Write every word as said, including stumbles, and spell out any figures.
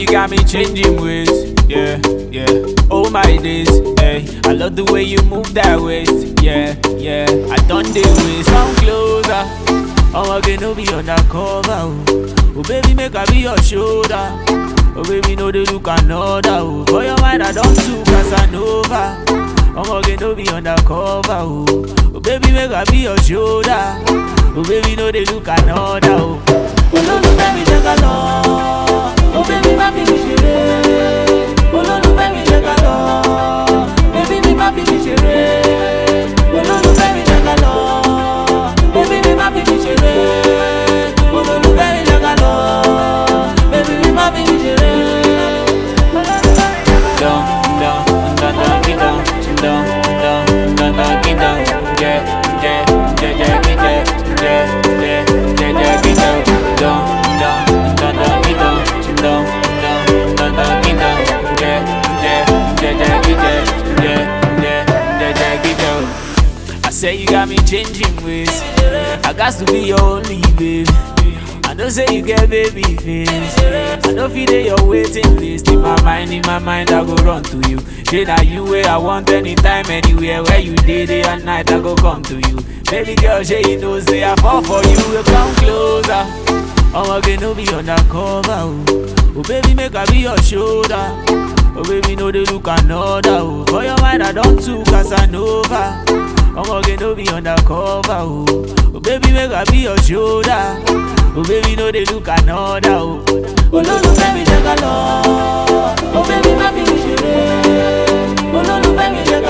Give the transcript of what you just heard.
got me changing ways, yeah, yeah. Oh my days, hey, I love the way you move that waist, yeah, yeah. I done the waist, come closer. I'm gonna be undercover, oh. Oh baby, make I be your shoulder. Oh baby, no they look another, oh. For your mind, I don't do Casanova. I'm gonna be undercover, oh. Oh baby, make I be your shoulder. Oh baby, no they look another, oh. Oh no, no, baby, take a look. Oh baby, my baby, chérie. Oh no, no, baby, take a look. Baby, my baby, chérie. Oh no, no, baby, take a look. Baby, my baby, chérie. Oh no, no, baby, take a look. Baby, my baby, chérie. Down, down, down, down, get down, down, down, down, down, get down, yeah, yeah, yeah, yeah, get down, yeah, yeah, yeah, yeah, get down, down, down, down, down, get down, down, down, down, down, get down, yeah, yeah, yeah, yeah, get down, yeah, yeah, yeah, yeah, get down. I say you got me changing ways. I got to be your only babe. I know say you get baby face. I know feel that you're waiting list. In my mind, in my mind, I go run to you. Say that you where I want anytime, anywhere. Where you day, day and night, I go come to you. Baby girl, say you know, say I fall for you. You come closer. I'm gonna be undercover, oh. Oh baby, make I be your shoulder. Oh baby, no they look another, oh. For your mind, I don't do Casanova. I'm gonna be undercover, oh. Oh baby, make I be your shoulder. Oh baby, no they look another, oh. Oh no, no, baby, take a look. Oh baby, my baby, chérie. Oh no, no, baby, take a